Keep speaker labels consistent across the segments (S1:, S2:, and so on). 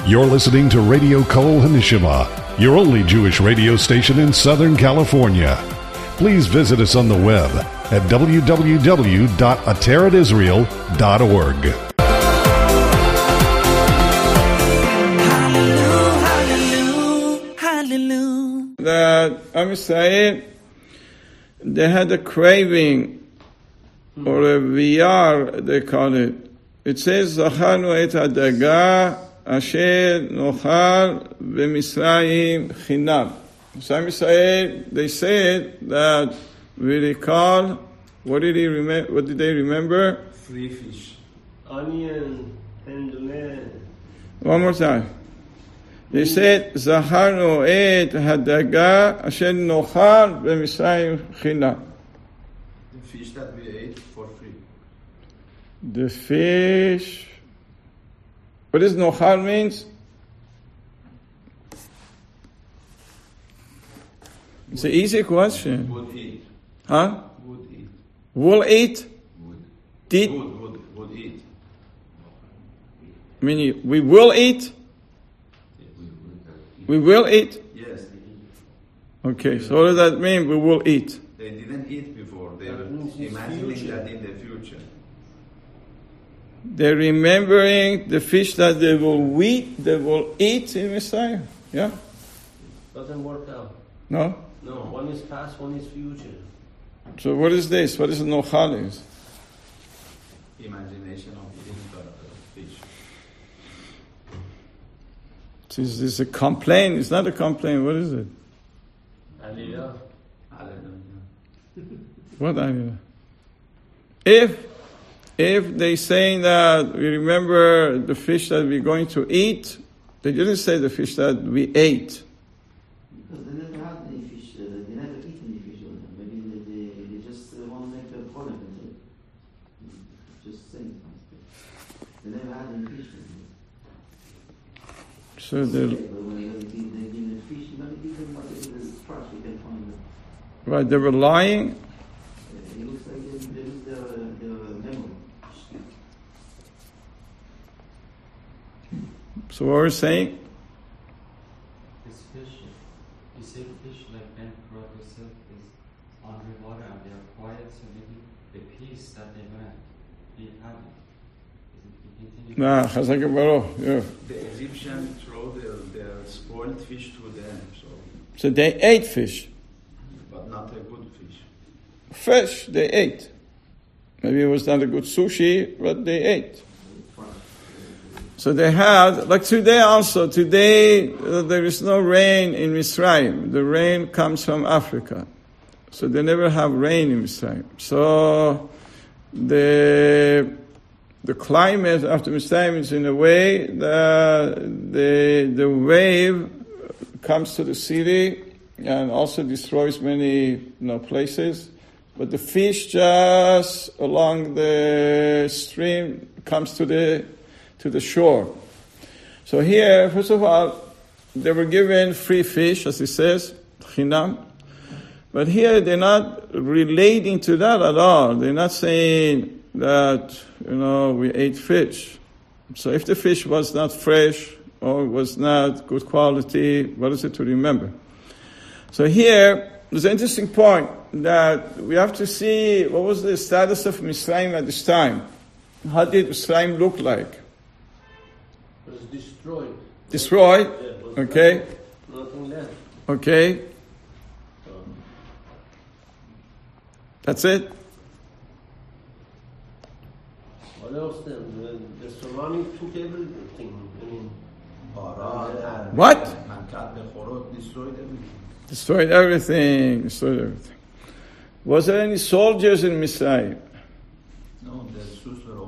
S1: You're listening to Radio Kol Hanishima, your only Jewish radio station in Southern California. Please visit us on the web at www.ateradisrael.org.
S2: That Am Yisrael, they had a craving, or a VR, they call it. It says, Zacharnu et hadaga asher nochal b'Mitzrayim chinam. So Am Yisrael, they said that we recall, what did they remember?
S3: Free fish. Onion and lemon.
S2: One more time. They said, Zacharnu et hadaga asher nochal b'Mitzrayim chinam.
S3: The fish that we ate for free.
S2: The fish. What does nochal means? It's an easy question.
S3: Would eat.
S2: Huh?
S3: Would eat.
S2: Will eat?
S3: Would.
S2: Did?
S3: Would eat.
S2: Meaning, we will eat? We will eat?
S3: Yes.
S2: Okay, so what does that mean? We will eat.
S3: They didn't eat before. They were imagining that in the future.
S2: They're remembering the fish that they will eat in Messiah. Yeah?
S4: Doesn't work out.
S2: No?
S4: No, one is past, one is future.
S2: So what is this? What is nochal is?
S3: Imagination of eating fish.
S2: Is this a complaint? It's not a complaint. What is it?
S4: Aliyah.
S2: What idea? If they saying that we remember the fish that we're going to eat, they didn't say the fish that we ate.
S5: Because they never had any fish, they never eat any fish. Maybe they just want to make a product of it. Just saying. They never had any fish.
S2: So they
S5: But when they give them fish, you're going to give them what is trash, you can find them.
S2: right, they were lying.
S5: It looks like they lose their memory.
S2: So what we're saying,
S6: This fish, you say fish like Ben Crocker silk is underwater and they are quiet, so maybe the peace that they're gonna be having.
S2: nah, Chazak Baruch, yeah.
S3: The Egyptians throw their spoiled fish to them,
S2: So they ate fish.
S3: but not a good fish.
S2: Fish, they ate. Maybe it was not a good sushi, but they ate. So they had, like today also, there is no rain in Mitzrayim. The rain comes from Africa. So they never have rain in Mitzrayim. So the climate after Mitzrayim is in a way that the wave comes to the city and also destroys many places. But the fish just along the stream comes to the shore. So here, first of all, they were given free fish, as it says, chinam. But here they're not relating to that at all. They're not saying that, we ate fish. So if the fish was not fresh or was not good quality, what is it to remember? So here, there's an interesting point that we have to see what was the status of Mitzrayim at this time. How did Mitzrayim look like?
S4: It was destroyed.
S2: Destroyed?
S4: Yeah,
S2: Okay.
S4: Nothing left.
S2: Okay. That's it?
S4: What else then? The tsunami took everything.
S2: What?
S3: Destroyed everything.
S2: Destroyed everything. Was there any soldiers in Mitzrayim?
S3: No, the sus were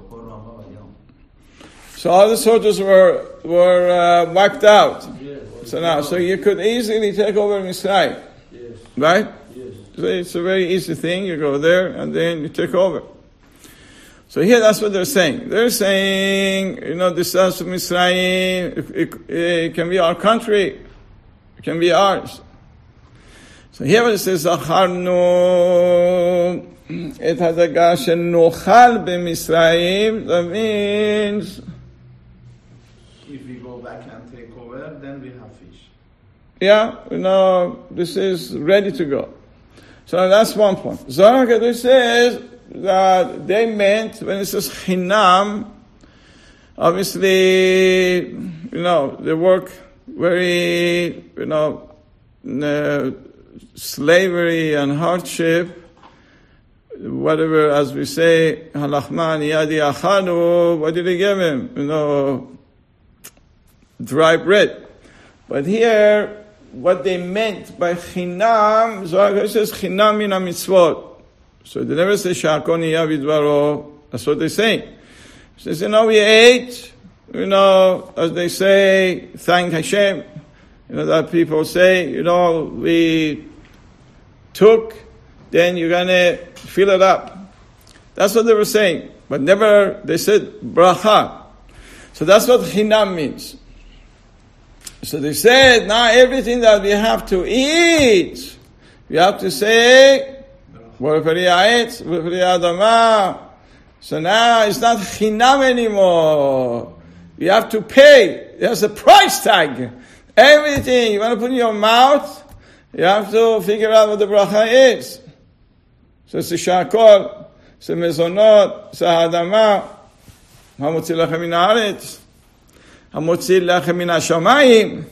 S2: So all the soldiers were wiped out.
S4: Yeah,
S2: So you could easily take over Mitzrayim.
S4: Yes.
S2: Right?
S4: Yes.
S2: So it's a very easy thing. You go there and then you take over. So here that's what they're saying. They're saying, the south of Mitzrayim, it can be our country. It can be ours. So here it says, Zacharnu et hadaga shenochal b'Mitzrayim. That means
S7: if we go back and take over, then we have fish.
S2: Yeah, this is ready to go. So that's one point. Zohar HaKadosh says that they meant, when it says chinam, obviously, they work very, slavery and hardship, whatever, as we say, halachman yadi achanu, what did he give him? Dry bread. But here, what they meant by chinam, Zohar says chinam min mitzvot. So they never say shakon yavidvaro. That's what they say. They say, we ate, as they say, thank Hashem. That people say, we took, then you're gonna fill it up. That's what they were saying. But never, they said bracha. So that's what chinam means. So they said, now everything that we have to eat, we have to say, so now it's not chinam anymore. You have to pay. There's a price tag. Everything you want to put in your mouth, you have to figure out what the bracha is. So it's a shakol, it's a mezonot, it's a hadama, hamotzi lachem min haaretz, hamotzi lachem min hashamayim.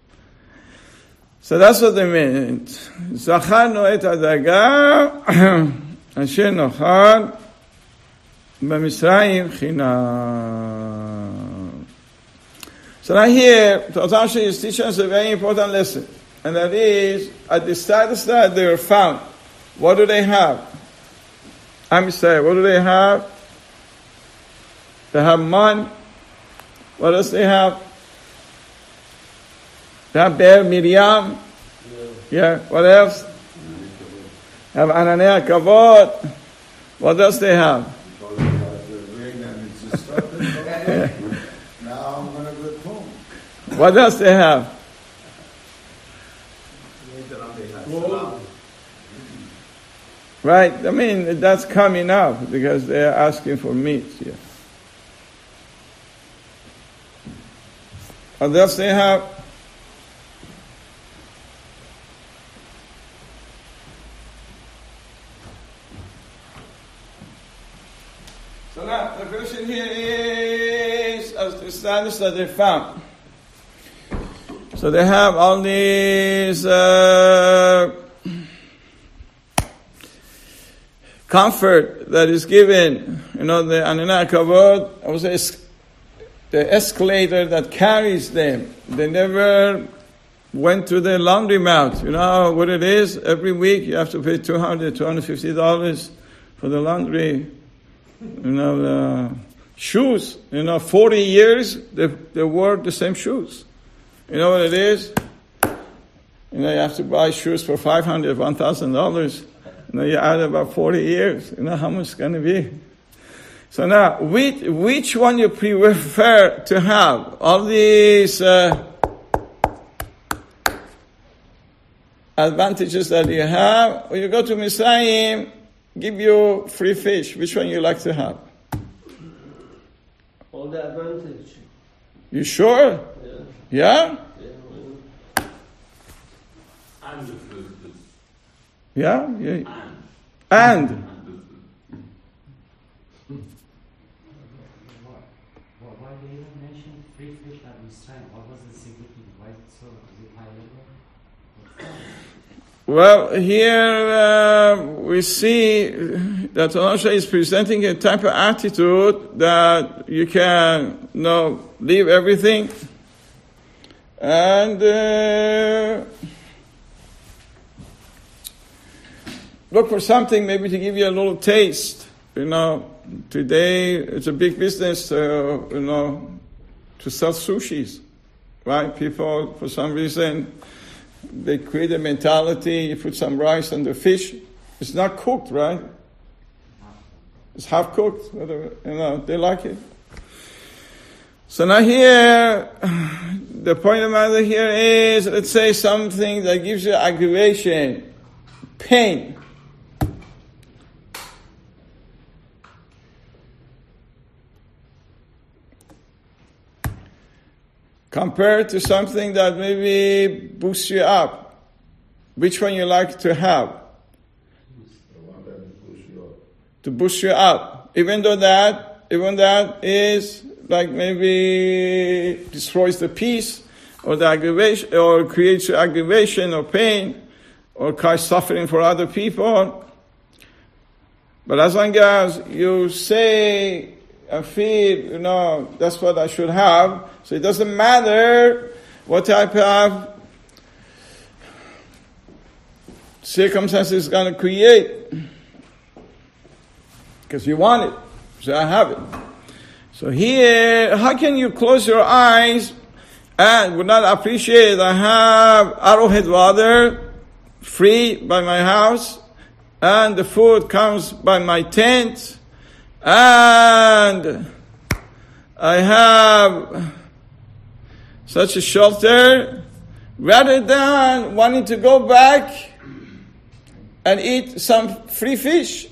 S2: So that's what they meant. Zacharnu et hadaga, asher nochal, b'Mitzrayim chinam. So now here, Totasha is teaching us a very important lesson. And that is, at the status that they were found, what do they have? I'm saying, what do they have? They have man. What else they have? They have Be'er Miriam. Yeah, what else? They have Ananei Kavod. What else they have? What else they have? Right, that's coming up because they're asking for meat here. What else they have? So now, the question here is, as the status that they found. So they have all these comfort that is given, the Ananei Kavod, I would say the escalator that carries them. They never went to the laundromat. You know what it is? Every week you have to pay $200, $250 for the laundry. The shoes, 40 years they wore the same shoes. You know what it is? You have to buy shoes for $500, $1,000. You add about 40 years. How much it's going to be? So now, which one you prefer to have? All these advantages that you have, or you go to Mitzrayim, give you free fish. Which one you like to have?
S4: All the advantage.
S2: You sure?
S4: Yeah.
S2: Yeah? Yeah? And?
S6: Why they even mentioned free fish at Mitzrayim? What was the significance? Why so high level?
S2: Well, here we see that Tolasha is presenting a type of attitude that you can leave everything and look for something maybe to give you a little taste. Today it's a big business to sell sushis, right? People, for some reason, they create a mentality, you put some rice on the fish. It's not cooked, right? It's half cooked. They like it. So now here, the point of the matter here is, let's say something that gives you aggravation, pain. compared to something that maybe boosts you up. Which one you like to have? To boost you up. Even that is like maybe destroys the peace or the aggravation or creates aggravation or pain or cause suffering for other people. But as long as you say and feel, that's what I should have, so it doesn't matter what type of circumstances it's going to create. Because you want it. So I have it. So here, how can you close your eyes and would not appreciate I have arrowhead water free by my house and the food comes by my tent and I have such a shelter rather than wanting to go back and eat some free fish?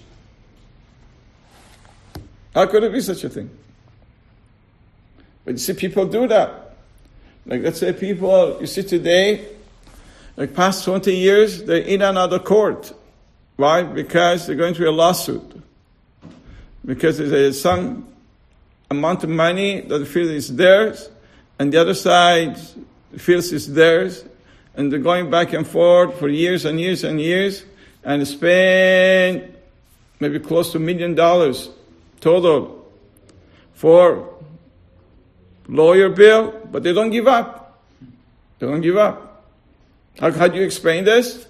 S2: How could it be such a thing? But you see, people do that. Like, let's say people, you see today, like past 20 years, they're in another court. Why? Because they're going through a lawsuit. Because there's some amount of money that they feel is theirs, and the other side feels is theirs, and they're going back and forth for years and years and years, and spend maybe close to $1 million total for lawyer bill, but they don't give up. They don't give up. How do you explain this?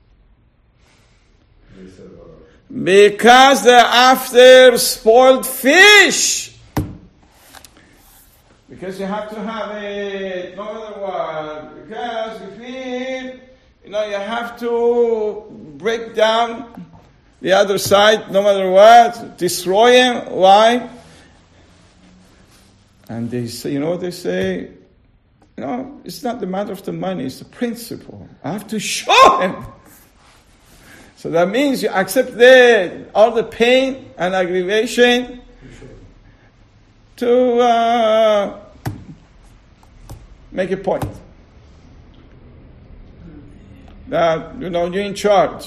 S2: Because they're after spoiled fish. Because you have to have it no matter what. Because you feel, you have to break down the other side no matter what, destroy him. Why? And they say, you know what they say? It's not the matter of the money, it's the principle. I have to show him. So that means you accept all the pain and aggravation to make a point. That, you're in charge.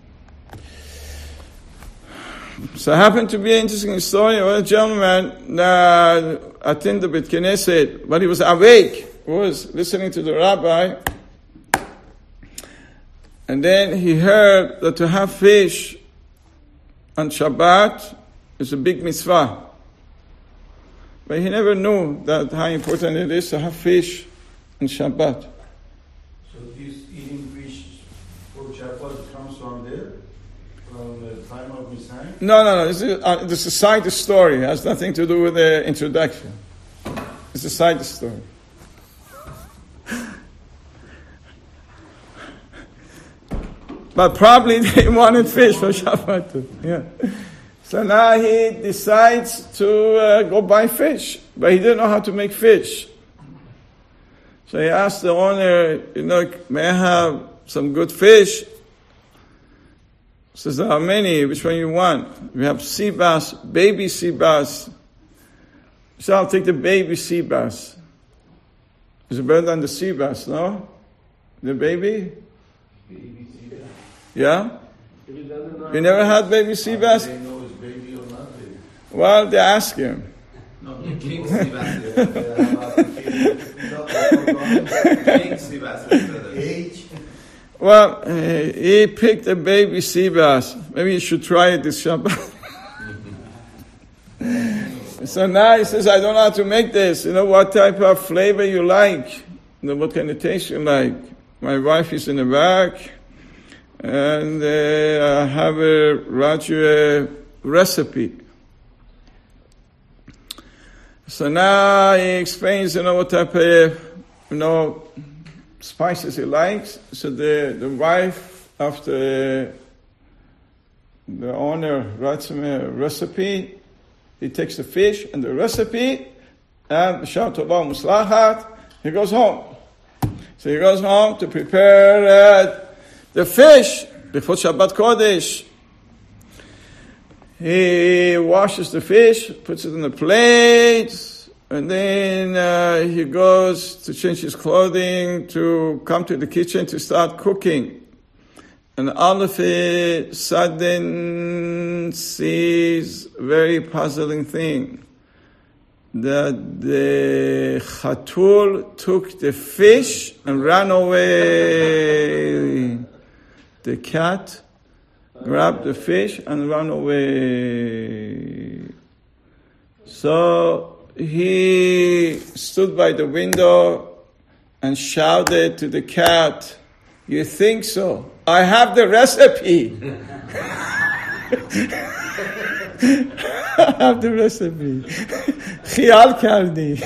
S2: So it happened to be an interesting story of a gentleman that attended the Beit Knesset, but he was awake, he was listening to the rabbi, and then he heard that to have fish on Shabbat is a big mitzvah. But he never knew that how important it is to have fish on Shabbat.
S8: So this eating fish for Shabbat comes from there? From the time of Messiah?
S2: No. This is a side story. It has nothing to do with the introduction. It's a side story. But probably they wanted fish for Shabbat too. Yeah. So now he decides to go buy fish, but he didn't know how to make fish. So he asked the owner, may I have some good fish? He says, there are many. Which one you want? We have sea bass, baby sea bass. So I'll take the baby sea bass. Is it better than the sea bass, no? The baby?
S8: Baby sea bass.
S2: Yeah? You never had baby sea bass?
S8: They know it's baby or not baby.
S2: Well, they ask him.
S3: No, king sea bass. King sea bass.
S8: Age.
S2: Well, he picked a baby sea bass. Maybe you should try it this Shabbat. So now he says, I don't know how to make this. What type of flavor you like? What kind of taste you like? My wife is in the back. And I have write you a recipe. So now he explains, what type of, spices he likes. So the wife of the owner writes him a recipe. He takes the fish and the recipe, and B'Sham Tovah Muslachat, he goes home. So he goes home to prepare the fish before Shabbat Kodesh. He washes the fish, puts it in the plate, And then he goes to change his clothing, to come to the kitchen to start cooking. And all of a sudden sees a very puzzling thing. That the chatul took the fish and ran away. The cat grabbed the fish and ran away. So he stood by the window and shouted to the cat, "You think so? I have the recipe." I have the recipe. Khiyal kardi.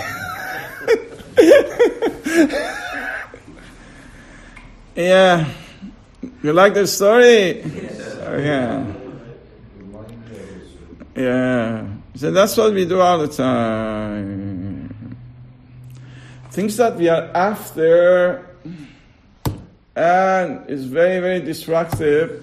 S2: Yeah. You like the story?
S3: Yes.
S2: Yeah. Yeah. So that's what we do all the time. Things that we are after and is very, very destructive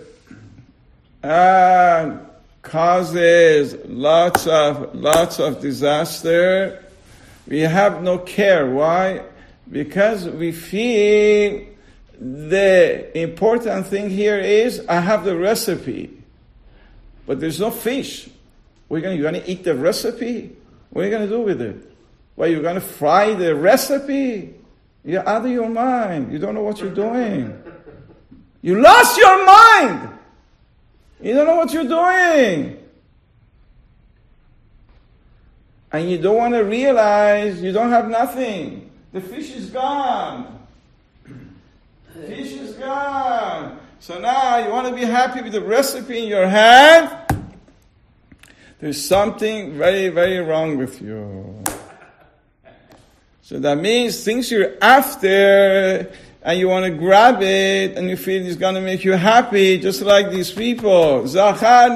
S2: and causes lots of disaster. We have no care. Why? Because we feel the important thing here is I have the recipe, but there's no fish. You're going to eat the recipe? What are you going to do with it? Well, you're going to fry the recipe? You're out of your mind. You don't know what you're doing. You lost your mind. You don't know what you're doing. And you don't want to realize you don't have nothing. The fish is gone. Fish is gone. So now you want to be happy with the recipe in your hand. There's something very, very wrong with you. So that means things you're after and you want to grab it and you feel it's going to make you happy, just like these people. What are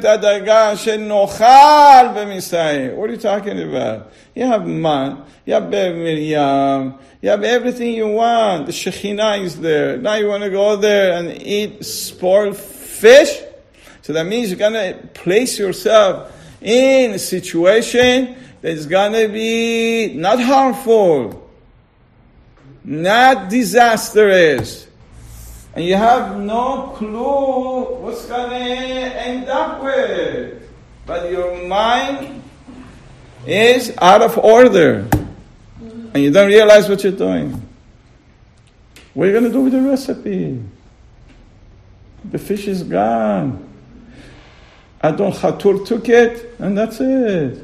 S2: you talking about? You have man, you have Bev Miriam, you have everything you want. The Shekhinah is there. Now you want to go there and eat spoiled fish? So that means you're going to place yourself in a situation that's going to be not harmful, not disastrous, and you have no clue what's going to end up with. But your mind is out of order, and you don't realize what you're doing. What are you going to do with the recipe? The fish is gone. Adon Khatur took it, and that's it.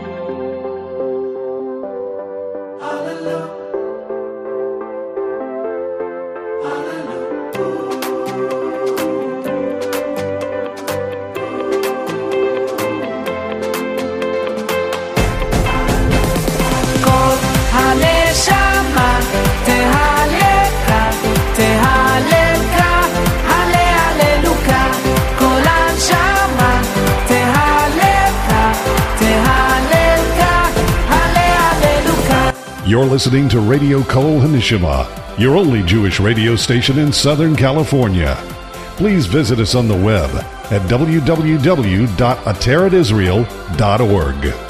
S1: You're listening to Radio Kol Hanishima, your only Jewish radio station in Southern California. Please visit us on the web at www.ateretisrael.org.